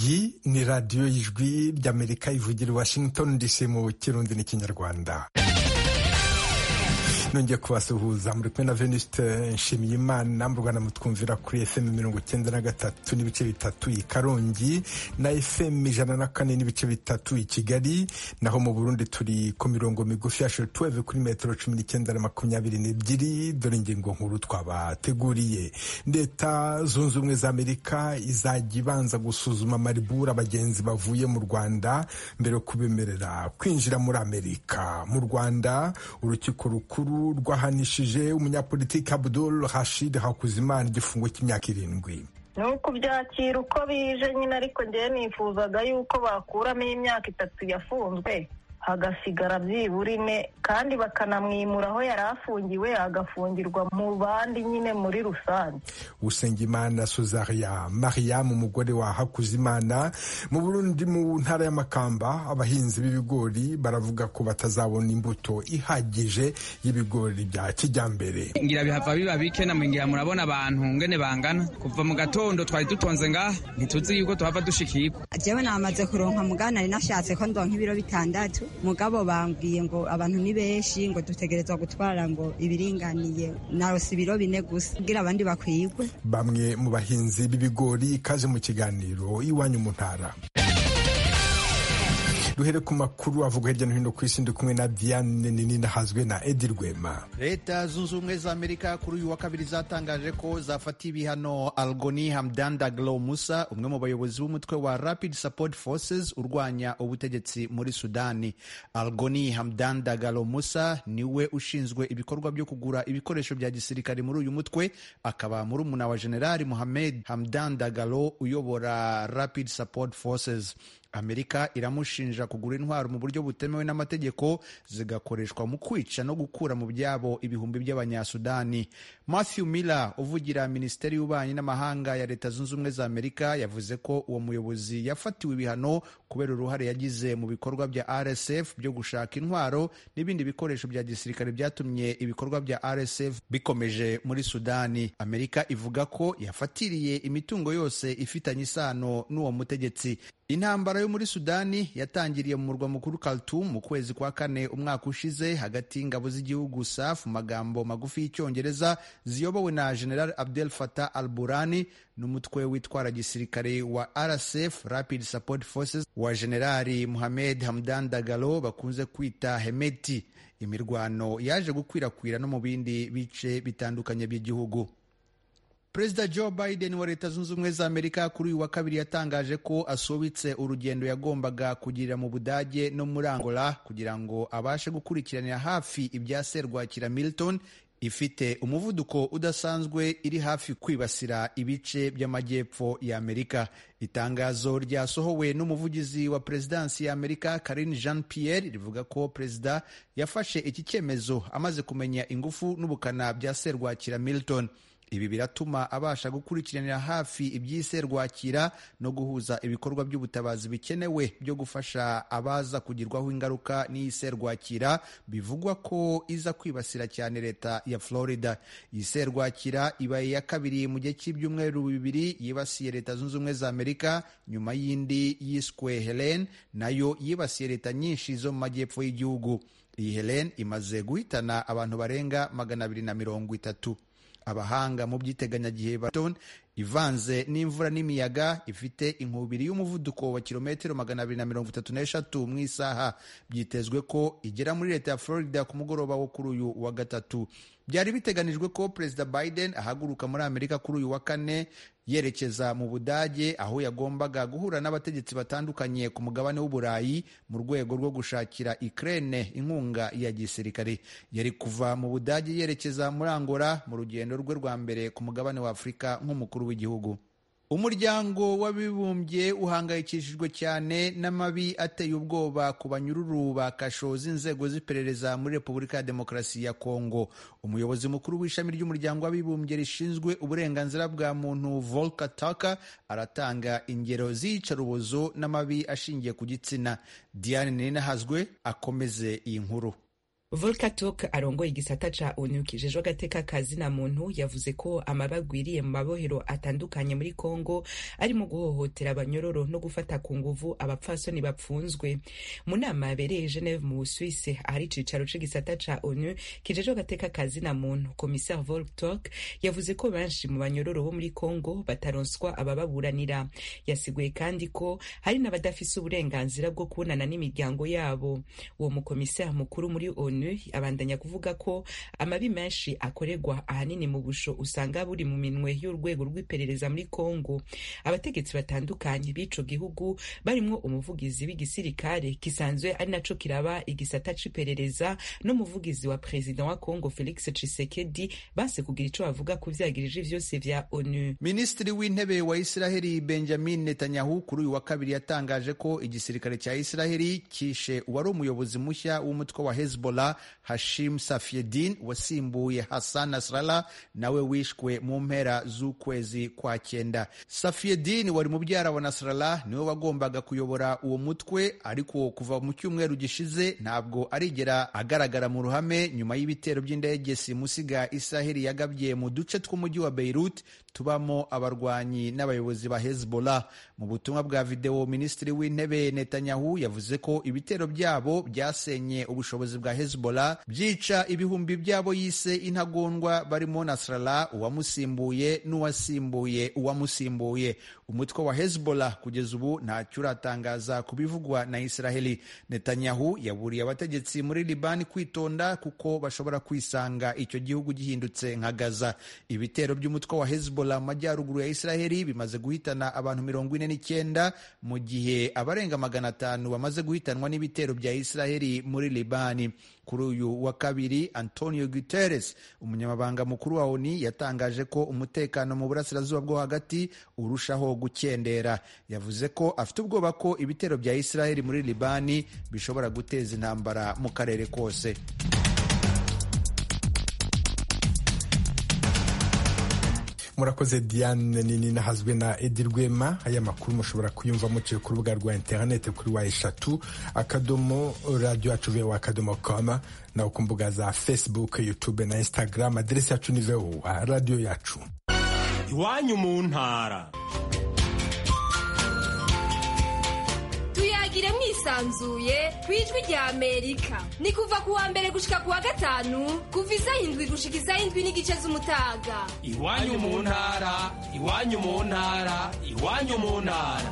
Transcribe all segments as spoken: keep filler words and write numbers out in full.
iyi ni radiyo y'ijwi ry'Amerika ivugira i Washington D C mu Kirundi n'Ikinyarwanda. Nongeye kubasuhuza muri kumwe na Venuste Nshimiyimana, mu Rwanda mutwumvira kuri F M mirongo icyenda na gatatu n'ibice bitatu i Karongi na F M ijana na kane n'ibice bitatu i Kigali, naho mu Burundi turi ku mirongo migufi ya shortwave kuri metero cumi n'icyenda na makumyabiri n'ebyiri. Dore ingingo nkuru twabateguriye. Leta zunze ubumwe za Amerika izajya ibanza gusuzuma maribura abagenzi bavuye mu Rwanda mbere yo kubemerera kwinjira muri Amerika. Mu Rwanda urukiko rukuru rwahanishije umunyapolitiki Abdul Rashid Hakuzimana igifungo cy'imyaka irindwi. Nuko byakira uko bije nyine, ariko njyewe nifuzaga yuko bakuramo imyaka itatu yafunzwe hagasigara byibura ine, kandi bakanamwimura aho yari afungiwe agafungirwa mu bandi nyine muri rusange. Usengimana Suzaria Mariam, umugore wa Hakuzimana. Mu Burundi mu ntara ya Makamba, abahinzi b'ibigori baravuga ko batazabona imbuto ihagije y'ibigori bya kijyambere. Ngira bihava biba bike, na mwingira murabona abantu ngene bangana, kuva mu gatondo twari dutonze nga ntituzi yuko tuhava dushikirwa. Jewe namaze kuronka mugana, nashatse ko ndonka ibiro bitandatu, mugabo bambwiye ngo abantu ni benshi, ngo dutegerezwa gutwara ngo ibiringaniye, narose ibiro bine gusa kugira abandi bakwigwe. Bamwe mu bahinzi b'ibigori kaje mu kiganiro iwanyu mu ntara. Duhere ku makuru avuga hirya no hino ku isi, ndi kumwe na Diane Nini nahazwe na Edi Rwema. Leta zunze ubumwe za Amerika kuri uyu wa kabiri zatangaje ko zafatiye ibihano Algoni Hamdan Daglo Musa, umwe mu bayobozi b'umutwe wa Rapid Support Forces urwanya ubutegetsi muri Sudani. Algoni Hamdan Daglo Musa niwe ushinzwe ibikorwa byo kugura ibikoresho bya gisirikare muri uyu mutwe, akaba murumuna wa General Mohamed Hamdan Daglo uyobora Rapid Support Forces. Amerika iramushinja kugura intwaro mu buryo butemewe n'amategeko zigakoreshwa mu kwica no gukura mu byabo ibihumbi by'abanyasudani. Matthew Miller uvugira Minisiteri y'Ububanyi n'Amahanga ya Leta Zunze Ubumwe za Amerika yavuze ko uwo muyobozi yafatiwe ibihano kubera uruhare yagize mu bikorwa bya R S F byo gushaka intwaro n'ibindi bikoresho bya gisirikare byatumye ibikorwa bya R S F bikomeje muri Sudani. Amerika ivuga ko yafatiriye imitungo yose ifitanye isano n'uwo mutegetsi. Intambara yo muri Sudani yatangiriye mu murwa mukuru Khartoum mu kwezi kwa kane umwaka ushize hagati y'ingabo z'igihugu S A F mu magambo magufi y'Icyongereza ziyobowe na General Abdel Fattah al-Burhani n'umutwe witwara gisirikare wa R S F Rapid Support Forces wa General Mohamed Hamdan Dagalo bakunze kwita Hemeti. Imirwano yaje gukwirakwira no mu bindi bice bitandukanye by'igihugu. Perezida Joe Biden wa Leta Zunze Ubumwe za Amerika kuri uyu wa kabiri yatangaje ko asubitse urugendo yagombaga kugirira mu Budage no muri Angola kugira ngo abashe gukurikiranira hafi ibya serwakira Milton ifite umuvuduko udasanzwe iri hafi kwibasira ibice by'amajyepfo ya Amerika. Itangazo ryasohowe n'umuvugizi wa Perezidansi ya Amerika Karine Jean-Pierre rivuga ko perezida yafashe iki cyemezo amaze kumenya ingufu n'ubukana bya serwakira Milton. Ibi biratuma abasha gukurikiranira hafi iby'iserwakira no guhuza ibikorwa by'ubutabazi bikenewe byo gufasha abaza kugirwaho ingaruka n'iserwakira bivugwa ko iza kwibasira cyane leta ya Florida. Iserwakira ibaye ya kabiri mu gihe cy'ibyumweru bibiri yibasiye Leta Zunze Ubumwe za Amerika nyuma y'indi yiswe Helene nayo yibasiye leta nyinshi zo mu majyepfo y'igihugu. Iyi Helene imaze guhitana abantu barenga magana abiri na mirongo itatu. Abahanga mu by'iteganyagihe baton ivanze n'imvura n'imiyaga ifite inkubiri y'umuvuduko wa kilometero magana abiri na mirongo itatu n'eshatu mu isaha byitezwe ko igera muri leta ya Florida ku mugoroba wo kuri uyu wa gatatu. Byari biteganijwe ko Perezida Biden ahaguruka muri Amerika kuri uyu wa kane yerekeza mu Budage, aho yagombaga guhura n'abategetsi batandukanye ku mugabane w'Uburayi mu rwego rwo gushakira Ukraine inkunga ya gisirikare. Yari kuva mu Budage yerekeza muri Angola mu rugendo rwe rwa mbere ku mugabane wa Afurika nk'umukuru w'igihugu. Umuryango w'abibumbye uhangayikishijwe cyane n'amabi ateye ubwoba ku banyururu ba kasho z'inzego z'iperereza muri Repubulika ya Demokarasi ya Kongo. Umuyobozi mukuru w'ishami ry'umuryango w'abibumbye rishinzwe uburenganzira bwa muntu Volker Turk aratanga ingero z'iyicarubozo n'amabi ashingiye ku gitsina. Diane Ninahazwe akomeze iyi nkuru. Volker Turk arongoye igisata ca onu kijejwe agateka kazina muntu yavuze ko amabagwiriye mu mabohero atandukanye muri Kongo arimo guhohotera abanyororo no gufata ku nguvu abapfasoni bapfunzwe. Mu nama yabereye Geneve mu Busuwisi ahari icicaro c'igisata ca onu kijejwe agateka kazina muntu, Commissaire Volker Turk yavuze ko benshi mu banyororo bo muri Kongo bataronswa abababuranira. Yasiguye kandi ko hari n'abadafise uburenganzira bwo kubonana n'imiryango yabo. Uwo mukomisari mukuru muri onu abandanya kuvuga ko amabi menshi akorerwa ahanini mu busho usanga buri mu minwe y'urwego rw'iperereza muri Kongo. Abategetsi batandukanye b'ico gihugu barimwo umuvugizi w'igisirikare kisanzwe ari naco kiraba igisata c'iperereza n'umuvugizi wa president wa Kongo Felix Tshisekedi base kugira ico bavuga ku vyagirije vyose vya onu. Minisitiri w'intebe wa Israheli Benjamin Netanyahu kuri uyu wa kabiri yatangaje ko igisirikare cya Israheli kishe uwari umuyobozi mushya w'umutwe wa Hezbollah Hashim Safieddin wasimbuye Hassan Nasrallah nawe wishwe mu mpera z'ukwezi kwa cyenda. Safieddin wari mubyara wa Nasrallah niwe wagombaga kuyobora uwo mutwe, ariko kuva mu cyumweru gishize ntabwo arigera agaragara mu ruhame nyuma y'ibitero by'indege simusiga Israheli yagabye mu duce tw'umujyi wa Beirut tubamo abarwanyi n'abayobozi ba Hezbollah. Mu butumwa bwa video, Minisitiri w'intebe Netanyahu yavuze ko ibitero byabo byasenye ubushobozi bwa Hezbollah, byica ibihumbi byabo yise intagondwa barimo Nasrallah, uwamusimbuye n'uwasimbuye uwamusimbuye. Umutwe wa Hezbollah kugeza ubu ntacyo uratangaza kubivugwa na Israheli. Netanyahu yaburiye abategetsi muri Libani kwitonda kuko bashobora kwisanga icyo gihugu gihindutse nka Gaza. Ibitero by'umutwe wa Hezbollah mu majyaruguru ya Israheli bimaze guhitana abantu mirongo ine n'icyenda mu gihe abarenga magana atanu bamaze guhitanwa n'ibitero bya Israheli muri Libani. Kuri uyu wa kabiri, Antonio Guterres, umunyamabanga mukuru wa O N U, yatangaje ko umutekano mu burasirazuba bwo hagati urushaho gukendera. Yavuze ko afite ubwoba ko ibitero bya Israheli muri Libani bishobora guteza intambara mu karere kose. Murakoze Diane nini nahazwe na Edi Rwema. Aya makuru mushobora kuyumva muciye ku rubuga rwa internet kuri wa eshatu akadomo radio yacu voa akadomo com na ku mbuga za Facebook, YouTube na Instagram. Adresi yacu ni voa radio yacu. Iwanyu mu ntara. Tuyagire mwisanzuye kwijwi rya Amerika. Ni kuva ku wa mbere gushika ku wa gatanu kuva isaha indwi gushika isaha indwi n'igice z'umutaga. Iwanyu mu ntara, iwanyu mu ntara, iwanyu mu ntara.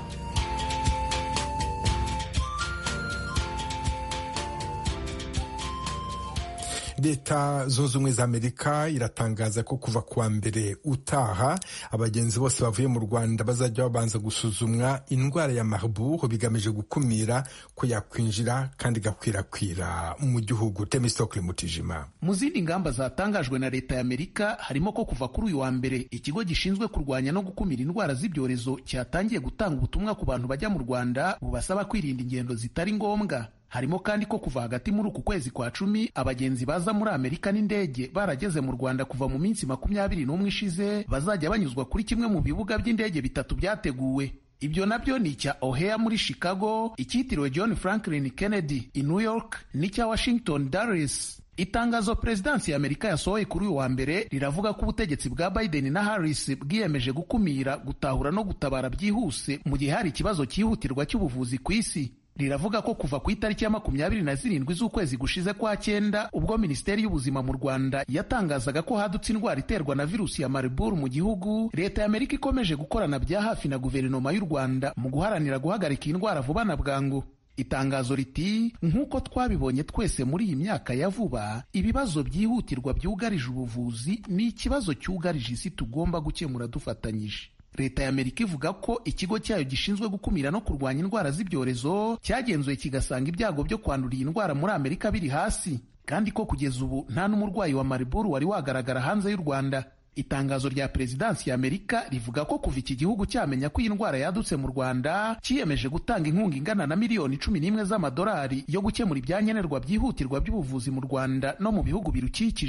Leta zunze ubumwe za Amerika iratangaza ko kuva kuwa mbere utaha abagenzi bose bavuye mu Rwanda bazajya babanza gusuzumwa indwara ya Marburg, bigamije gukumira ko yakwinjira kandi gakwirakwira mu gihugu. Temistokle Mutijima. Mu zindi ngamba zatangajwe na Leta ya Amerika harimo ko kuva kuri uyu wa mbere ikigo gishinzwe kurwanya no gukumira indwara z'ibyorezo cyatangiye gutanga ubutumwa ku bantu bajya mu Rwanda bubasaba kwirinda ingendo zitari ngombwa. Harimo kandi ko kuva hagati muri uku kwezi kwa cumi abagenzi baza muri Amerika n'indege barageze mu Rwanda kuva mu minsi makumyabiri n'umwe ishize bazajya banyuzwa kuri kimwe mu bibuga by'indege bitatu byateguwe. Ibyo nabyo ni icya O'Hare muri Chicago, icyitiriwe John Franklin Kennedy i New York n'icya Washington Dulles. Itangazo Perezidansi ya Amerika yasohoye kuri uyu wa mbere riravuga ko ubutegetsi bwa Biden na Harris bwiyemeje gukumira, gutahura no gutabara byihuse mu gihe hari ikibazo cyihutirwa cy'ubuvuzi ku isi. Riravuga ko kuva ku itariki ya makumyabiri na zirindwi z'ukwezi gushize kwa cyenda, ubwo Minisiteri y'Ubuzima mu Rwanda yatangazaga ko hadutse indwara iterwa na virusi ya Marburg mu gihugu, Leta ya Amerika ikomeje gukorana bya hafi na guverinoma y'u Rwanda mu guharanira guhagarika iyi ndwara vuba na bwangu. Itangazo riti nk'uko twabibonye twese muri iyi myaka ya vuba, ibibazo byihutirwa byugarije ubuvuzi ni ikibazo cyugarije isi tugomba gukemura dufatanyije. Leta ya Amerika ivuga ko ikigo cyayo gishinzwe gukumira no kurwanya indwara z'ibyorezo cyagenzuye kigasanga ibyago byo kwandura iyi ndwara muri Amerika biri hasi, kandi ko kugeza ubu nta n'umurwayi wa Marburg wari wagaragara hanze y'u Rwanda. Itangazo rya Perezidansi ya Amerika rivuga ko kuva iki gihugu cyamenya ko iyi ndwara yadutse mu Rwanda cyiyemeje gutanga inkunga ingana na miliyoni cumi n'imwe z'amadolari yo gukemura ibyankenerwa byihutirwa by'ubuvuzi mu Rwanda no mu bihugu birukikije.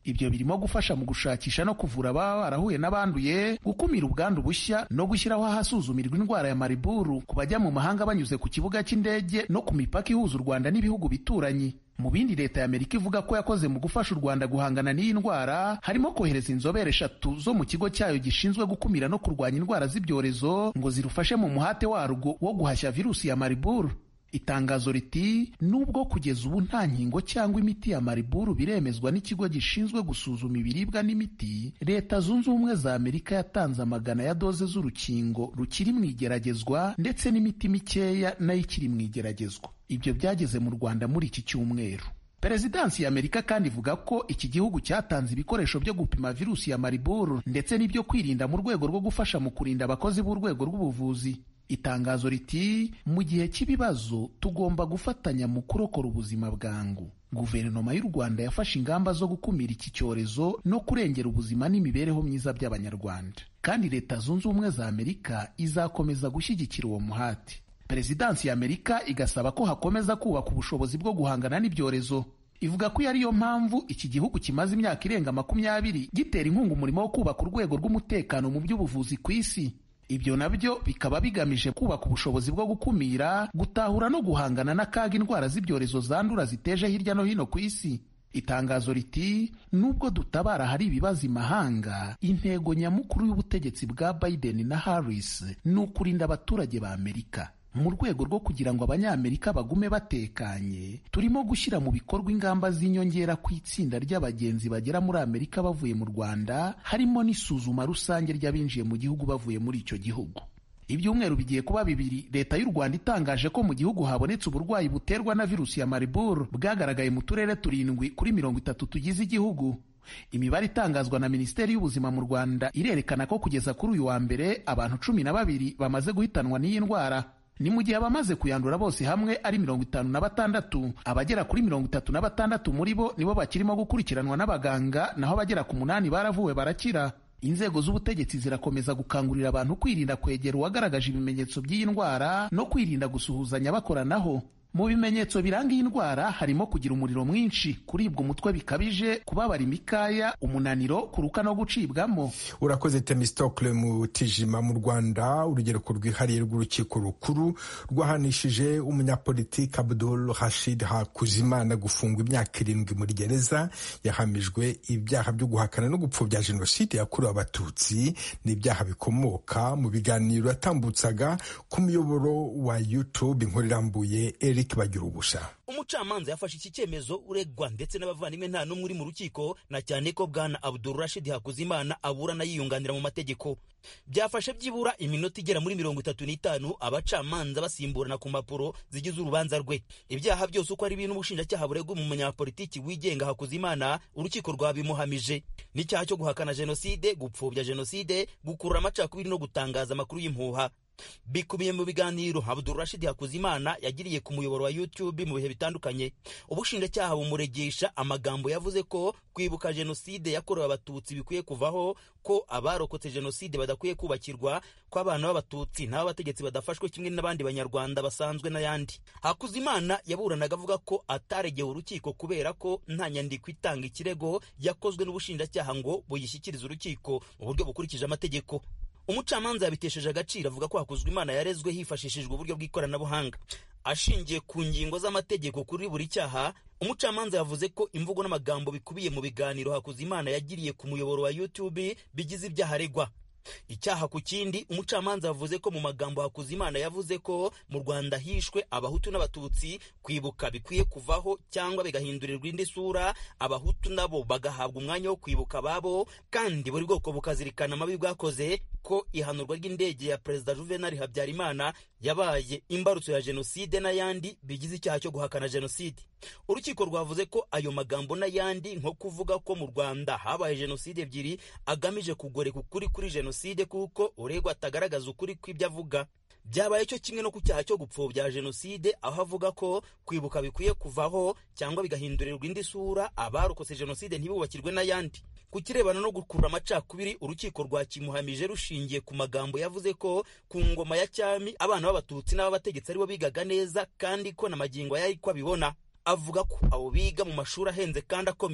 Ibyo birimo gufasha mu gushakisha no kuvura ababa barahuye n'abanduye, gukumira ubwandu bushya no gushyiraho ahasuzumirwa indwara ya Mariburu ku bajya mu mahanga banyuze ku kibuga cy'indege no ku mipaka ihuza u Rwanda n'ibihugu bituranyi. Mu bindi Leta ya Amerika ivuga ko yakoze mu gufasha u Rwanda guhangana n'iyi ndwara harimo kohereza inzobere eshatu zo mu kigo cyayo gishinzwe gukumira no kurwanya indwara z'ibyorezo ngo zirufashe mu muhate warwo wo guhashya virusi ya Mariburu. Itangazo riti nubwo kugeza ubu nta nkingo cyangwa imiti ya Mariburu biremezwa n'ikigo gishinzwe gusuzuma ibiribwa n'imiti, Leta Zunze Ubumwe za Amerika yatanze amagana ya doze z'urukingo rukiri mu igeragezwa ndetse n'imiti mikeya nayo ikiri mu igeragezwa. Ibyo byageze mu Rwanda muri iki cyumweru. Perezidansi ya Amerika kandi ivuga ko iki gihugu cyatanze ibikoresho byo gupima virusi ya Mariburu ndetse n'ibyo kwirinda mu rwego rwo gufasha mu kurinda abakozi b'urwego rw'ubuvuzi. Itangazo riti mu gihe cy'ibibazo tugomba gufatanya mu kurokora ubuzima bwangu. Guverinoma y'u Rwanda yafashe ingamba zo gukumira iki cyorezo no kurengera ubuzima n'imibereho myiza by'Abanyarwanda, kandi Leta Zunze Ubumwe za Amerika izakomeza gushyigikira uwo muhati. Perezidansi ya Amerika igasaba ko hakomeza kubaka ubushobozi bwo guhangana n'ibyorezo. Ivuga ko ariyo mpamvu iki gihugu kimaze imyaka irenga makumyabiri gitera inkunga umurimo wo kubaka urwego rw'umutekano mu by'ubuvuzi ku isi. Ibyo nabyo bikaba bigamije kubaka ubushobozi bwo gukumira, gutahura no guhangana n'akaga indwara z'ibyorezo zandura ziteje hirya no hino ku isi. Itangazo riti nubwo dutabara hari ibibazo imahanga, intego nyamukuru y'ubutegetsi bwa Biden na Harris ni ukurinda abaturage ba Amerika. Mu rwego rwo kugira ngo Abanyamerika bagume batekanye, turimo gushyira mu bikorwa ingamba z'inyongera ku itsinda ry'abagenzi bagera muri Amerika bavuye mu Rwanda, harimo n'isuzuma rusange ry'abinjiye mu gihugu bavuye muri icyo gihugu. Ibyumweru bigiye kuba bibiri Leta y'u Rwanda itangaje ko mu gihugu habonetse uburwayi buterwa na virusi ya Mariburu bwagaragaye mu turere turindwi kuri mirongo itatu tugize igihugu. Imibare itangazwa na Minisiteri y'Ubuzima mu Rwanda irerekana ko kugeza kuri uyu wa mbere abantu cumi na babiri bamaze guhitanwa n'iyi ndwara. Ni mu gihe abamaze kuyandura bose hamwe ari mirongo itanu na batandatu, abagera kuri mirongo itatu na batandatu muri bo nibo bakirimo gukurikiranwa n'abaganga, naho abagera ku munani baravuwe barakira. Inzego z'ubutegetsi zirakomeza gukangurira abantu kwirinda kwegera uwagaragaje ibimenyetso by'iyi ndwara no kwirinda gusuhuzanya bakoranaho. Mu bimenyetso biranga iyi ndwara harimo kugira umuriro mwinshi, kuribwa umutwe bikabije, kubabara imikaya, umunaniro, kuruka no gucibwamo. Urakoze Temistokle Mutijima. Mu Rwanda urugereko rwihariye rw'urukiko rukuru rwahanishije umunyapolitiki Abdul Rashid Hakuzimana gufungwa imyaka irindwi muri gereza. Yahamijwe ibyaha byo guhakana no gupfobya jenoside yakorewe Abatutsi n'ibyaha bikomoka mu biganiro yatambutsaga ku muyoboro wa YouTube. Inkuru irambuye Eric Bagira ubusha. Umucamanza yafashe iki cyemezo uregwa ndetse n'abavandimwe nta n'umwe uri mu rukiko, na cyane ko bwana Abdul Rashid Hakuzimana aburana yiyunganira mu mategeko. Byafashe byibura iminota igera muri mirongo itatu n'itanu abacamanza basimburana ku mpapuro zigize urubanza rwe. Ibyaha byose uko ari bintu ubushinjacyaha buregwa mu munyapolitiki wigenga Hakuzimana urukiko rwabimuhamije. N'icyaha cyo guhakana jenoside, gupfobya jenoside, gukurura amacakubiri no gutangaza amakuru y'impuha. Bikubiye mu biganiro Abdul Rashid Hakuzimana yagiriye ku muyoboro wa YouTube mu bihe bitandukanye. Ubushinjacyaha bumuregesha amagambo yavuze ko kwibuka jenoside yakorewe Abatutsi bikwiye kuvaho, ko abarokotse jenoside badakwiye kubakirwa, ko abana b'Abatutsi n'abategetsi badafashwe kimwe n'abandi banyarwanda basanzwe n'ayandi. Hakuzimana yaburanaga avuga ko ataregeye urukiko kubera ko nta nyandiko itanga ikirego yakozwe n'ubushinjacyaha ngo buyishyikirize urukiko mu buryo bukurikije amategeko. Umucamanza yabitesheje agaciro avuga ko Hakuzimana yarezwe hifashishijwe uburyo bw'ikoranabuhanga. Ashingiye ku ngingo z'amategeko kuri buri cyaha, umucamanza yavuze ko imvugo n'amagambo bikubiye mu biganiro Hakuzimana yagiriye ku muyoboro wa YouTube bigize ibyaha aregwa. Icyaha ku kindi, umucamanza yavuze ko mu magambo Hakuzimana yavuze ko mu Rwanda hishwe Abahutu n'Abatutsi, kwibuka bikwiye kuvaho cyangwa bigahindurirwa indi sura, Abahutu nabo bagahabwa umwanya wo kwibuka babo, kandi buri bwoko bukazirikana amabi bwakoze, ko ihanurwa ry'indege ya Perezida Juvenal Habyarimana yabaye imbarutso ya jenoside n'ayandi bigize icyaha cyo guhakana jenoside. Urukiko rwavuze ko ayo magambo n'ayandi nko kuvuga ko mu Rwanda habaye jenoside ebyiri agamije kugoreka ukuri kuri jenoside kuko uregwa atagaragaza ukuri kw'ibyo avuga. Byabaye cyo kimwe no ku cyaha cyo gupfobya jenoside, aho avuga ko kwibuka bikwiye kuvaho cyangwa bigahindurirwa indi sura, abarokotse jenoside ntibubakirwe n'ayandi. Ku kirebana no gukurura amacakubiri, urukiko rwakimuhamije rushingiye ku magambo yavuze ko ku ngoma ya cyami abana b'Abatutsi n'abategetsi aribo bigaga neza kandi ko na magingo yari ko abibona. Avuga ko abo biga mu mashuri ahenze kandi akomeye.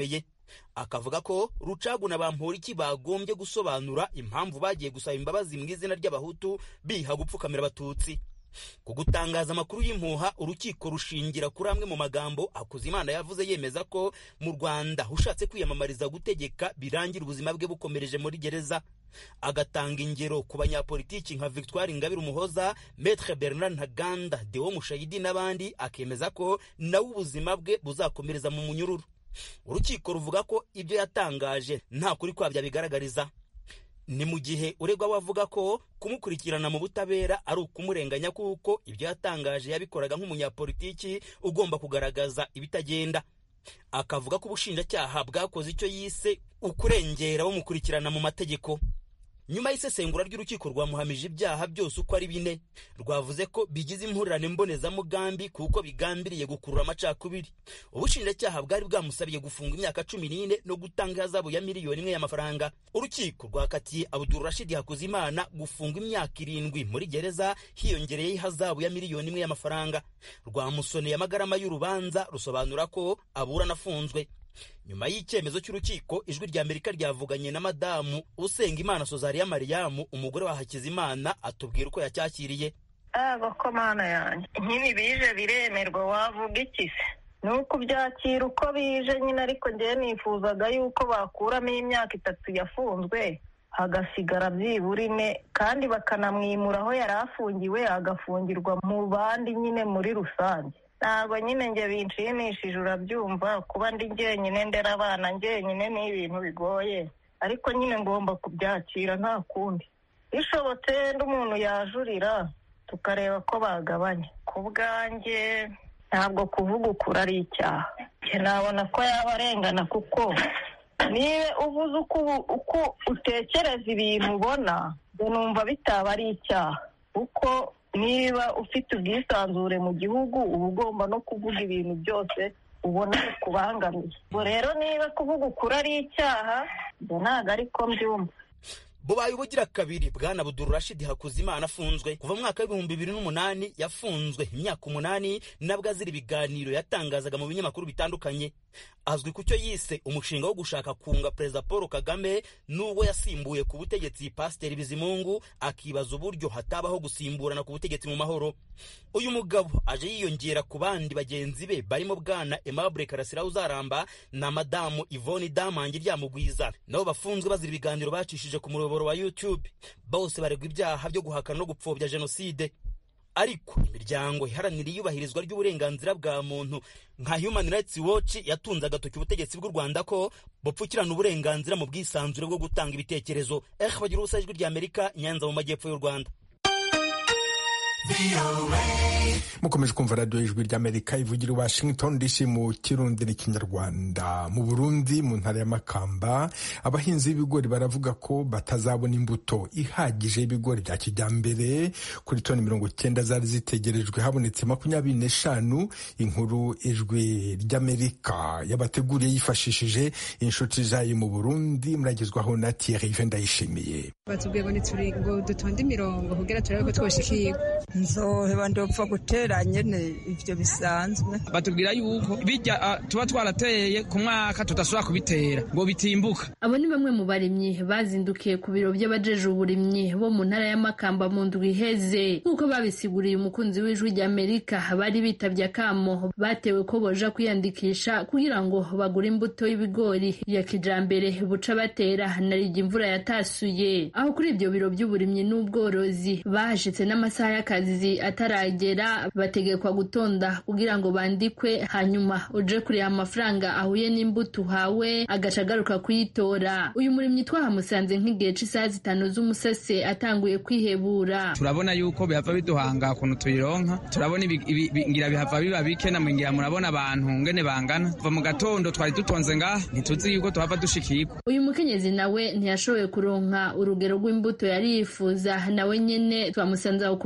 akavuga ko Rucagu na Bamporiki bagombye gusobanura impamvu bagiye gusaba imbabazi mu izina ry'abahutu biha gupfukamira abatutsi. Ku gutangaza amakuru y'impuha, urukiko rushingira kuri amwe mu magambo Hakuzimana yavuze yemeza ko mu Rwanda ushatse kwiyamamariza gutegeka birangira ubuzima bwe bukomereje muri gereza. Agatanga ingero ku banyapolitiki nka Victoire Ingabire Umuhoza, Maître Bernard Ntaganda, Deo Mushayidi n'abandi, akemeza ko nawe ubuzima bwe buzakomereza mu munyururu. Urukiko ruvuga ko ibyo yatangaje nta kuri kwabyo bigaragariza. Ni mu gihe uregwa wavuga ko kumukurikirana mu butabera ari ukumurenganya kuko ibyo yatangaje yabikoraga nk'umunyapolitiki ugomba kugaragaza ibitagenda. Akavuga ko ubushinjacyaha bwakoze icyo yise ukurengera bamukurikirana mu mategeko. Nyuma y'isesengura ry'urukiko rwamuhamije ibyaha byose uko ari bine, rwavuze ko bigize impurirane mbonezamugambi kuko bigambiriye gukurura amacakubiri. Ubushinjacyaha bwari bwamusabiye gufunga imyaka cumi n'ine no gutanga ihazabu ya miliyoni imwe y'amafaranga. Urukiko rwakatiye Abdul Rashid Hakuzimana gufunga imyaka irindwi muri gereza hiyongereye ihazabu ya miliyoni imwe y'amafaranga. Rwamusoneye amagarama y'urubanza rusobanura ko aburana afunzwe. Nyuma y'icyemezo cy'urukiko, Ijwi rya Amerika ryavuganye na Madamu Usengimana Sozaria Mariamu, umugore wa Hakizimana, atubwira uko yacyakiriye. Aba ko mana yanjye nkini bije biremerwa, wavuga iki se? Nuko byakira uko bije nyine, ariko ngiye nifuzaga yuko bakuramo imyaka itatu yafunzwe hagasigara byibura ine, kandi bakanamwimura aho yari afungiwe agafungirwa mu bandi nyine muri rusange. Ntabwo nyine njye binshimishije, urabyumva, kuba ndi njyenyine ndera abana njyenyine ni ibintu bigoye, ariko nyine ngomba kubyakira nta kundi. Bishobotse ndi umuntu yajurira tukareba ko bagabanya. Ku bwanjye ntabwo kuvuga ukuri ari icyaha, nabona ko yaba arengana, kuko niba uvuze uko utekereza ibintu ubona, numva bitaba ari icyaha, kuko niba ufite ubwisanzure mu gihugu uba ugomba no kuvuga ibintu byose ubona bikubangamiye. Ubwo rero niba kuvuga ukuri ari icyaha, ntabwo ariko mbyumva. Bubaye ubugira kabiri Bwana Abdul Rashid Hakuzimana afunzwe. Kuva mu mwaka w'ibihumbi bibiri n'umunani yafunzwe imyaka umunani, nabwo azira ibiganiro yatangazaga mu binyamakuru bitandukanye. Azwi ku cyo yise umushinga wo gushaka kunga Perezida Paul Kagame n'ubwo yasimbuye ku butegetsi Pasiteri Bizimungu, akibaza uburyo hatabaho gusimburana ku butegetsi mu mahoro. Uyu mugabo aje yiyongera ku bandi bagenzi be barimo Bwana Aimable Karasira Uzaramba na Madamu Yvonne Damangi Ryamugwiza, nabo bafunzwe bazira ibiganiro bacishije ku muyoboro wa YouTube. Bose baregwa ibyaha byo guhakana no gupfobya jenoside. Ariko imiryango iharanira iyubahirizwa ry'uburenganzira bwa muntu nka Human Rights Watch yatunze agatoki ubutegetsi bw'u Rwanda ko bupfukirana uburenganzira mu bwisanzure bwo gutanga ibitekerezo. Eh, bagira ubusa Ijwi rya Amerika, Nyanza mu majyepfo y'u Rwanda. Mukomeje kumva radio Ijwi ry'Amerika ivugira Washington D C mu Kirundi n'Ikinyarwanda. Mu Burundi mu ntara ya Makamba, abahinzi b'ibigori baravuga ko batazabona imbuto ihagije y'ibigori bya kijyambere. Kuri toni mirongo icyenda zari zitegerejwe habonetse makumyabiri n'eshanu. Inkuru Ijwi ry'Amerika yabateguriye yifashishije inshuti zayo mu Burundi, muragezwaho na Thierry Vendayishimiye. Batubwiye ngo nituri ngo dutonde imirongo kugira turebe ko twoshikirwa. Nzoheba ndopfa gutera nyene ivyo bisanzwe. Batubwira yuko bijya tuba twarateye ku mwaka tudasubira kubitera ngo bitimbuka. Abo ni bamwe mu barimyi bazindukiye ku biro by'abajeje uburimyi bo mu ntara ya Makamba mu ndwi iheze. Nkuko babisiguriye umukunzi w'Ijwi rya Amerika, bari bitabye akamo batewe ko boja kwiyandikisha kugira ngo bagure imbuto y'ibigori ya kijambere buca batera narije imvura yatasuye. Aho kuri ibyo biro by'uburimyi n'ubworozi bahashitse n'amasaha y'akazi ataragera, bategekwa gutonda kugira ngo bandikwe, hanyuma uje kuriha amafaranga ahuye n'imbuto uhawe agaca agaruka kuyitora. Uyu murimyi twahamusanze nk'igihe c'isaha zitanu z'umusase atanguye kwihebura. Turabona yuko bihava biduhanga kuntu tuyironka, turabona ngira bihava biba bike, na mwingira murabona abantu ngene bangana. Kuva mu gatondo twari dutonze ngaha, ntituzi yuko tuhava dushikirwa. Uyu mukenyezi nawe ntiyashoboye kuronka urugero rw'imbuto yari yifuza, nawe nyene twamusanze aho ku biro by'intara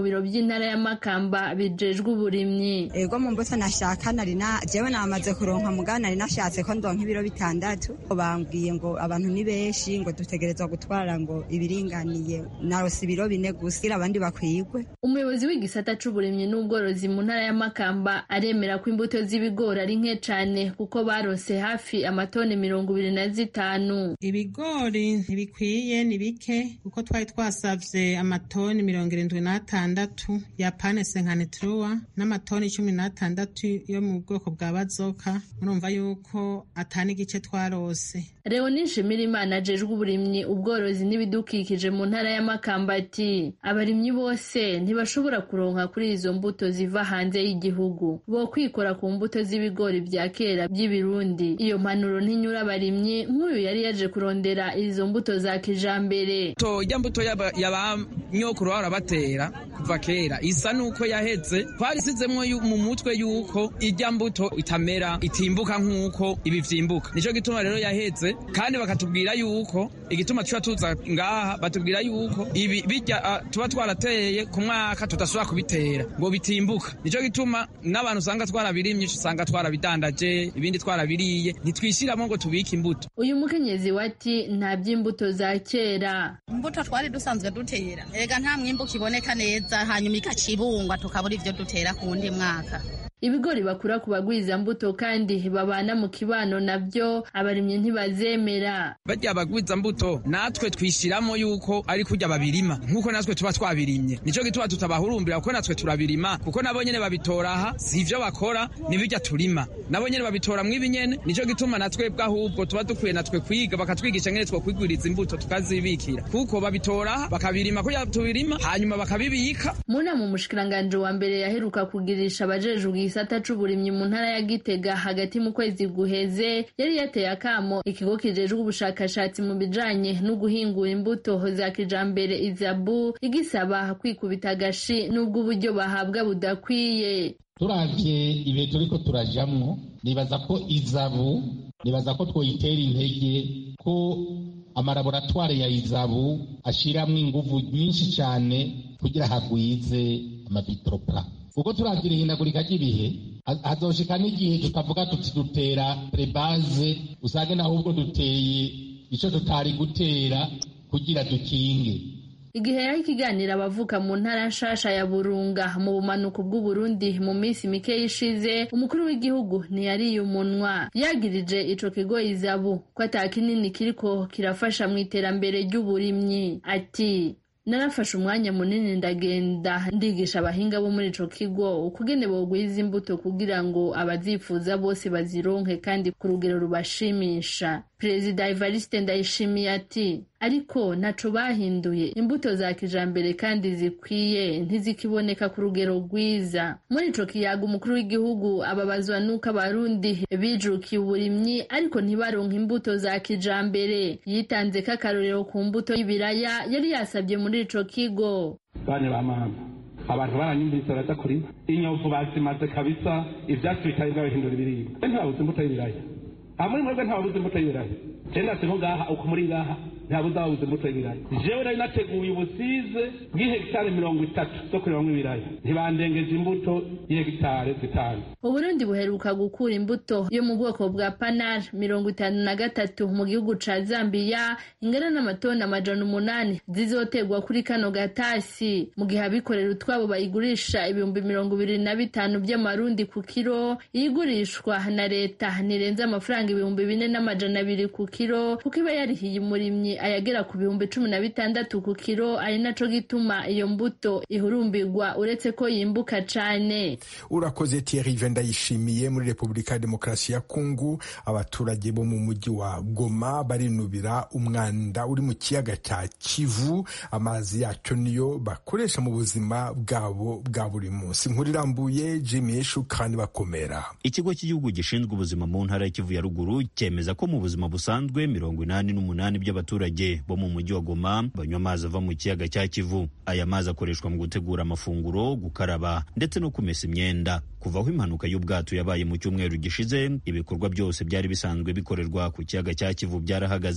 n'intara ya Makamba bijejwe uburimyi. Ego mu mbuto nashaka nari na jewe namaze kuronka mugana nari nashatse ko ndonka ibiro bitandatu. Bambwiye ngo abantu ni benshi ngo dutegerezwa gutwara ngo ibiringaniye narose ibiro bine gusa abandi bakwigwe. Umuyobozi w'igisata c'uburimyi n'ubworozi mu ntara ya Makamba aremera ko imbuto z'ibigori ari nke cane kuko barose hafi amatoni mirongo ibiri na zitanu. Ibigori ntibikwiye ni bike kuko twari twasavye amatoni mirongo irindwi n'atandatu ya pane senkanitruwa n'amatoni cumi n'atandatu yo mu bwoko bwa bazoka. Murumva yuko atani igice twarose. Leonie Nshimirimana ajejwe uburimyi ubworozi n'ibidukikije mu ntara ya Makamba ati abarimyi bose ntibashobora kuronka kuri izo mbuto ziva hanze y'igihugu, bo kwikora ku mbuto z'ibigori vya kera by'ibirundi. Iyo mpanuro ntinyura abarimyi nk'uyu yari yaje kurondera izo mbuto za kijambere. To ijya mbuto y'abanyokuru barabatera kuva kera isa nuko yaheze, twarisizemwo mu mutwe yuko ijya mbuto itamera itimbuka nk'uko ibi vyimbuka. Nico gituma rero yaheze, kandi bakatubwira yuko igituma tuba tuza ngaha batubwira yuko ibi bijya uh, tuba twarateye ku mwaka tutasubira kubitera ngo bitimbuka. Nico gituma n'abantu usanga twarabirimye usanga twarabidandaje ibindi twarabiriye ntitwishyiramo ngo tubike imbuto. Uyu mukenyezi wati nta by'imbuto za kera. Imbuto twari dusanzwe dutera ega nta mwimbu kiboneka neza, hanyuma ikacibungwa tukabura ivyo dutera ku wundi mwaka. Ibigori bakura ku bagwiza mbuto kandi babana mu kibano navyo abarimye ntibazemera. Bajya abagwiza mbuto natwe twishiramo yuko ari kujya babirima nkuko natwe tuba twabirimye. Nico gituma tutabahurumbira kuko natwe turabirima kuko nabo nyene babitoraha sivyo bakora nibijya turima. Nabo nyene babitora mwibinyene. Nico gituma natwe bwahubwo tuba dukwiye natwe kwiga bakatwigisha ngene two kwigwiriza imbuto tukazibikira kuko babitoraha bakabirima ko tubirima hanyuma bakabibika. Muna mu mushikiranganje wa mbere yaheruka kugirisha abajeje gisata c'uburimyi mu ntara ya Gitega hagati mu kwezi guheze yari yateye akamo ikigo kijejwe ubushakashatsi mu bijanye no guhingura imbuto za kijambere Izabu igisaba kwikubita agashi n'ubwo uburyo bahabwa budakwiye. Turavye ibihe turiko turajamwo nibaza ko Izabu nibaza ko twoyitera intege ko amalaboratware ya Izabu ashiramwo inguvu nyinshi cyane kugira hagwize amabitropla. Uko turavira ihindagurika ry'ibihe hazoshika n'igihe tukavuga tuti dutera prebaze usange ahubwo duteye ico tutari gutera kugira dukinge. Igihe yari ikiganira abavuka mu ntara nshasha ya Burunga mu bumanuko bw'u Burundi mu minsi mike yishize, umukuru w'igihugu ntiyariye umunwa yagirije ico kigo Izabu ko atakinini kiriko kirafasha mu iterambere ry'uburimyi. Ati narafashe umwanya munini ndagenda ndigisha abahinga bo muri ico kigo ukugene bogwiza imbuto kugira ngo abazifuza bose bazironke kandi ku rugero rubashimisha. Perezida Evariste Ndayishimiye ati ariko naco bahinduye imbuto za kijambere kandi zikwiye ntizikiboneka ku rugero rwiza. Muri ico kiyaga umukuru w'igihugu ababazwa nuko abarundi bijukiye uburimyi ariko ntibaronka imbuto za kijambere. Yitanze k'akarorero ku mbuto y'ibiraya yari yasabye muri ico kigo. Bane ba mama abantu baranyumvise baraza kurima inyovu bazimaze kabisa ivyatsi bitari bwabihindura ibiribwa ntibabuze imbuto y'ibiraya. Amuri mwebwe ntababuze imbuto y'ibiraya. Tenda sinko ngaha uko muri ngaha ntabuze ababuze imbuto y'ibiraya. Jewe nari nateguye ubusize bw'ihegitare mirongo itatu zo kurimamwo ibiraya ntibandengeje imbuto y'ihegitare zitanu. Uburundi buheruka gukura imbuto yo mu bwoko bwa Panar mirongo itanu na gatatu mu gihugu ca Zambia ingana n'amatoni amajana umunani zizotegwa kuri kano gatasi, mu gihe abikorera utwabo bayigurisha ibihumbi mirongo ibiri na bitanu by'amarundi ku kiro. Iyigurishwa na leta nirenze amafaranga ibihumbi bine n'amajana abiri ku kiro kuko iba yarihiye umurimyi ayagera ku bihumbi cumi na bitandatu ku kiro. Ari naco gituma iyo mbuto ihurumbirwa uretse ko yimbuka cane. Urakoze Thierry Ndayishimiye. Muri Republika ya Demokarasi ya Kongo abaturage bo mu mujyi wa Goma barinubira umwanda uri mu kiyaga cya Kivu, amazi yacyo niyo bakoresha mu buzima bwabo bwa buri munsi. Inkuru irambuye Jimmy Eshu kandi bakomera. Ikigo cy'igihugu gishinzwe ubuzima mu ntara ya Kivu ya ruguru cyemeza ko mu buzima busanzwe mirongo inani n'umunani by'abaturage bo mu mujyi wa Goma banywa amazi ava mu kiyaga cya Kivu. Aya mazi akoreshwa mu gutegura amafunguro, gukaraba ndetse no kumesa imyenda. Kuva aho impanuka y'ubwato yabaye mu cyumweru gishize, ibikorwa byose byari bisanzwe bikorerwa ku kiyaga cya Kivu byarahagaze.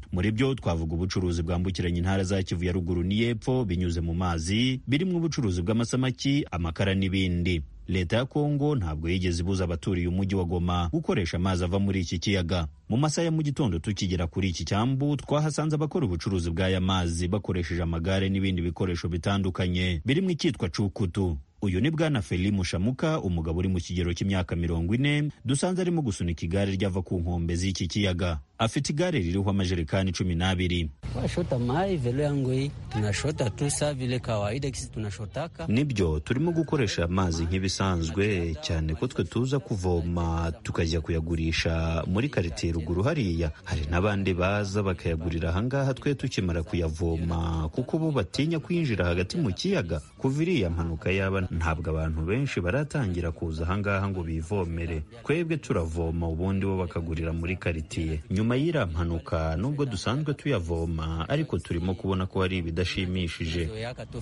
muri byo twavuga ubucuruzi bwambukiranya intara za Kivu ya ruguru n'iyepfo binyuze mu mazi, birimo ubucuruzi bw'amasamaki, amakara n'ibindi. Leta ya Kongo ntabwo yigeze ibuza abaturiye umujyi wa Goma gukoresha amazi ava muri iki kiyaga. Mu masaha ya mu gitondo tukigera kuri iki cyambu, twahasanze abakora ubucuruzi bw'aya mazi bakoresheje amagare n'ibindi bikoresho bitandukanye birimo icyitwa cukutu. Uyu ni Bwana Feli Mushamuka, umugabo uri mu kigero cy'imyaka mirongo ine, dusanze arimo gusunika igare ryava ku nkombe z'iki kiyaga. Afite igare ririho amajerekani cumi n'abiri. Tunashota mai velo yangu hii, tunashota tu saa vile kawaida kisi tunashotaka. Nibyo turimo gukoresha amazi nk'ibisanzwe, cyane ko twe tuza kuvoma tukajya kuyagurisha muri karitiye ruguru hariya. Hari n'abandi baza bakayagurira ahangaha twe tukimara kuyavoma, kuko bo batinya kwinjira hagati mu kiyaga. Kuva iriya mpanuka yaba ntabwo abantu benshi baratangira kuza ahangaha ngo bivomere. Twebwe turavoma ubundi bo bakagurira muri karitiye. Nyuma y'iriya mpanuka nubwo dusanzwe tuyavoma, ariko turimo kubona ko hari ibidashimishije.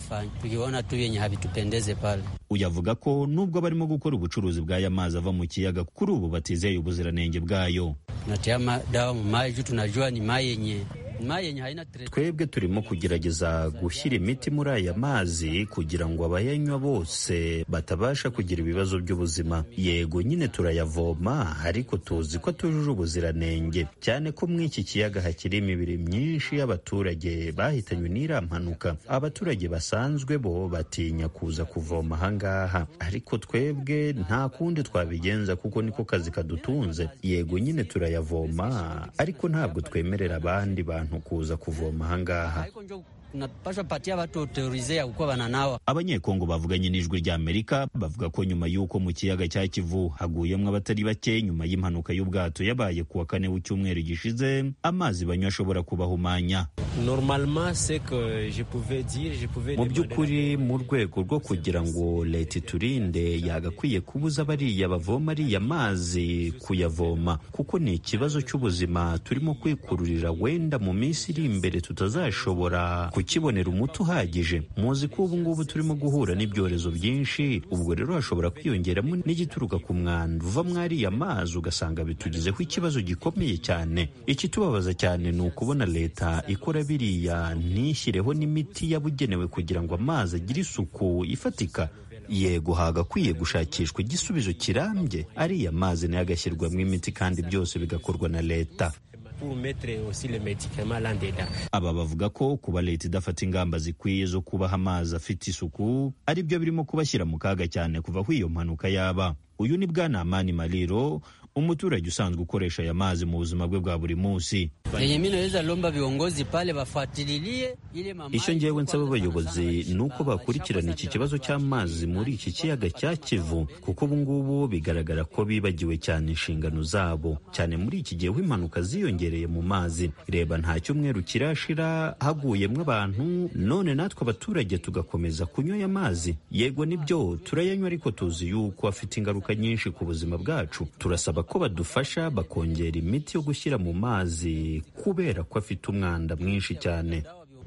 Uyavuga ko nubwo barimo gukora ubucuruzi bw'aya mazi ava mu kiyaga, kuri ubu batizeye ubuziranenge bwayo. Twebwe turimo kugerageza gushyira imiti muri aya mazi kugira ngo abayanywa bose batabasha kugira ibibazo by'ubuzima. Yego nyine turayavoma, ariko tuzi ko tujuje ubuziranenge, cyane ko muri iki kiyaga hakiri imibiri myinshi y'abaturage bahitanywe n'iriya mpanuka. Abaturage basanzwe bo batinya kuza kuvoma ahangaha, ariko twebwe nta kundi twabigenza kuko niko kazi kadutunze. Yego nyine turayavoma, ariko ntabwo twemerera abandi bantu kuza kuvoma ahangaha. Abanyekongo bavuganye n'ijwi rya Amerika bavuga ko nyuma y'uko mu kiyaga cya Kivu haguyemo abatari bake nyuma y'impanuka y'ubwato yabaye kuwa kane w'icyumweru gishize, amazi banywa ashobora kubahumanya. Mu by'ukuri mu rwego rwo kugira ngo leta iturinde, yagakwiye kubuza bariya bavoma ariya mazi kuyavoma, kuko ni ikibazo cy'ubuzima turimo kwikururira, wenda mu minsi iri imbere tutazashobora kukibonera umuti uhagije. Muzi ko ubu ngubu turimo guhura n'ibyorezo byinshi, ubwo rero hashobora kwiyongeramo n'igituruka ku mwanda uva mwariya mazi, ugasanga bitugizeho ikibazo gikomeye cyane. Ikitubabaza cyane ni ukubona leta ikora biriya ntishyireho n'imiti yabugenewe kugira ngo amazi agire isuku ifatika. Yego hagakwiye gushakishwa igisubizo kirambye, ariya mazi nayo agashyirwamo imiti kandi byose bigakorwa na leta. Aba bavuga ko kuba leta idafata ingamba zikwiye zo kubaha amazi afite isuku ari byo birimo kubashyira mu kaga cyane kuva aho iyo mpanuka yaba. Uyu ni Bwana Amani Maliro, umuturage usanzwe ukoresha aya mazi mu buzima bwe bwa buri munsi. Icyo ngewe nsaba abayobozi ni uko bakurikirana iki kibazo cy'amazi muri iki kiyaga cya Kivu, kuko ubu ngubu bigaragara ko bibagiwe cyane inshingano zabo, cyane muri iki gihe impanuka ziyongereye mu mazi. Reba nta cyumweru kirashira haguyemo abantu, none natwe abaturage tugakomeza kunywa aya mazi. Yego nibyo turayanywa, ariko tuzi yuko afite ingaruka nyinshi ku buzima bwacu. Turasaba ko badufasha bakongera imiti yo gushyira mu mazi kubera ko afite umwanda mwinshi cyane.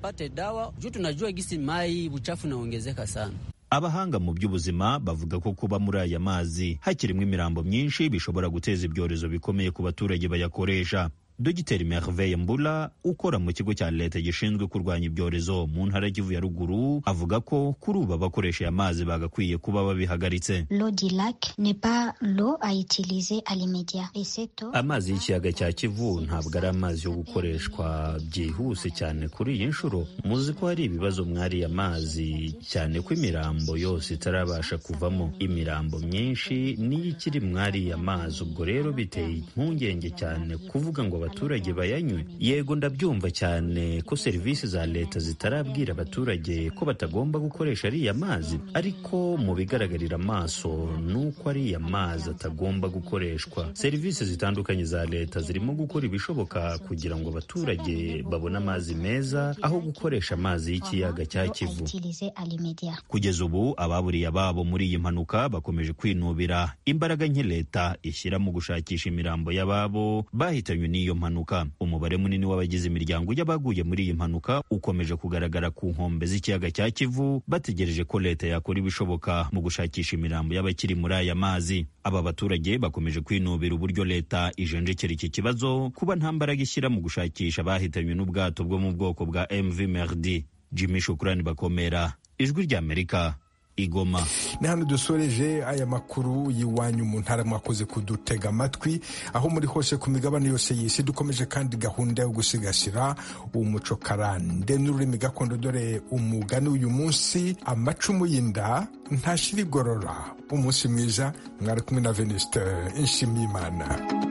Abahanga mu by'ubuzima bavuga ko kuba muri aya mazi hakirimo imirambo myinshi bishobora guteza ibyorezo bikomeye ku baturage bayakoresha. Dogiteri Merveille Mbula ukora mu kigo cya leta gishinzwe kurwanya ibyorezo mu ntara y'Kivu ya ruguru avuga ko kuri ubu abakoresha aya mazi bagakwiye kuba babihagaritse. Amazi y'ikiyaga cya Kivu ntabwo ari amazi yo gukoreshwa byihuse cyane kuri iyi nshuro. Muzi ko hari ibibazo mwari amazi, cyane ko imirambo yose itarabasha kuvamo. Imirambo myinshi niyo ikiri mwari amazi, ubwo rero biteye impungenge cyane kuvuga ngo abaturage bayanywe. Yego ndabyumva cyane ko serivisi za leta zitarabwira abaturage ko batagomba gukoresha ariya mazi, ariko mu bigaragarira amaso nuko ariya mazi atagomba gukoreshwa. Serivisi zitandukanye za leta zirimo gukora ibishoboka kugira ngo abaturage babone amazi meza aho gukoresha amazi y'ikiyaga cya Kivu. Kugeza ubu ababuriye ababo muri iyi mpanuka bakomeje kwinubira imbaraga nke leta ishyira mu gushakisha imirambo y'ababo bahitanywe n'iyo mpanuka. Umubare munini w'abagize imiryango y'abaguye muri iyi mpanuka ukomeje kugaragara ku nkombe z'ikiyaga cya Kivu, bategereje ko leta yakora ibishoboka mu gushakisha imirambo y'abakiri muri aya mazi. Aba baturage bakomeje kwinubira uburyo leta ijenjekera iki kibazo, kuba nta mbaraga ishyira mu gushakisha abahitanywe n'ubwato bwo mu bwoko bwa M V Merdi. Jimmy Shukrani Bakomera, Ijwi ry'Amerika, Igoma. Ni hano dusoreje aya makuru y'iwanyu mu ntara, mwakoze kudutega amatwi aho muri hose ku migabane yose y'isi. Dukomeje kandi gahunda yo gusigasira umuco karande n'ururimi gakondo, dore umugani uyu munsi: amacumu y'inda ntashira igorora. Umunsi mwiza, mwari kumwe na Venuste Nshimiyimana.